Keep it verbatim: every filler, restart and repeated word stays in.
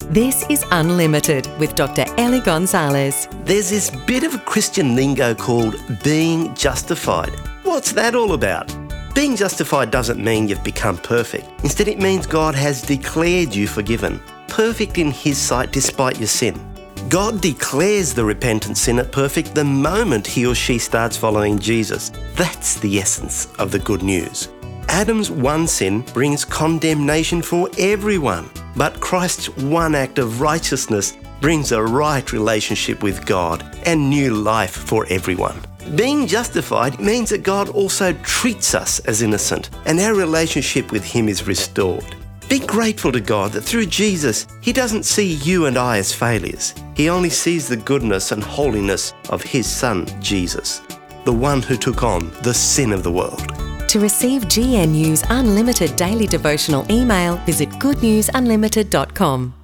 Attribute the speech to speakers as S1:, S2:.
S1: This is Unlimited with Doctor Ellie Gonzalez.
S2: There's this bit of Christian lingo called being justified. What's that all about? Being justified doesn't mean you've become perfect. Instead, it means God has declared you forgiven, perfect in His sight despite your sin. God declares the repentant sinner perfect the moment he or she starts following Jesus. That's the essence of the good news. Adam's one sin brings condemnation for everyone, but Christ's one act of righteousness brings a right relationship with God and new life for everyone. Being justified means that God also treats us as innocent and our relationship with Him is restored. Be grateful to God that through Jesus, He doesn't see you and I as failures. He only sees the goodness and holiness of His Son, Jesus, the one who took on the sin of the world.
S1: To receive G N U's Unlimited daily devotional email, visit good news unlimited dot com.